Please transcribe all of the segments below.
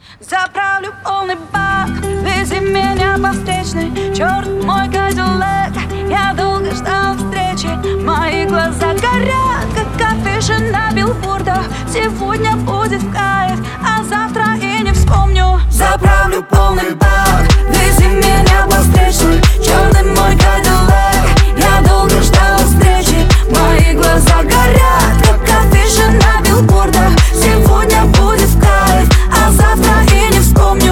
Заправлю полный бак, вези меня по встречной. Черт, мой кадиллак, я долго ждал встречи. Мои глаза горят, как афиши на билбордах. Сегодня будет в кайф, а завтра и не вспомню. Заправлю полный бак, вези меня по встречной. Черный мой кадиллак, я долго ждал встречи. Мои глаза горят, как афиши на билбордах. Сегодня будет в кайф, а завтра и не вспомню.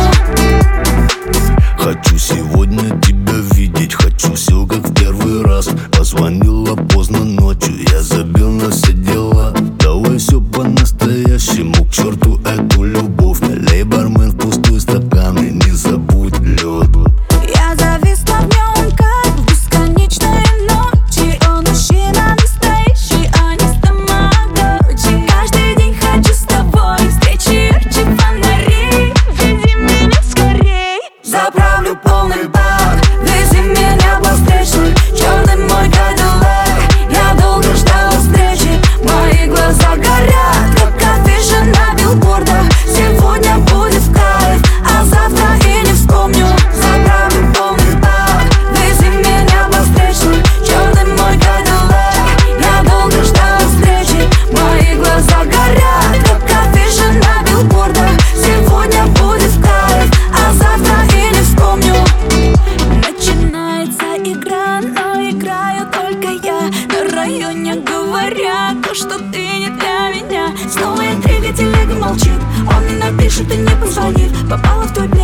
Хочу сегодня тебя видеть, хочу все как в первый раз. Позвонила поздно ночью, я забил на все дела. Давай все по-настоящему, к черту эту любовь. Налей, бармен, в пустой стакан и не забудь лед. Я зависла в нем, как в бесконечной ночи. Он мужчина настоящий, а не тамагочи. Каждый день хочу с тобой встречи ярче фонарей. Веди меня скорей. Заправлю полный бак, вези меня по встречной. Черный мой кадиллак, я долго ждал встречи. Мои глаза горят, как афиши на билбордах. Сегодня будет в кайф, а завтра и не вспомню. Заправлю полный бак, вези меня по встречной. Черный мой кадиллак, я долго ждал встречи. Мои глаза горят, как афиши на билбордах. Сегодня будет в кайф, а завтра и не вспомню. Начинается игра, но играю только я. На районе говорят, то, что ты не для меня. Снова интрига, телега молчит. Он не напишет и не позвонит. Попала в твой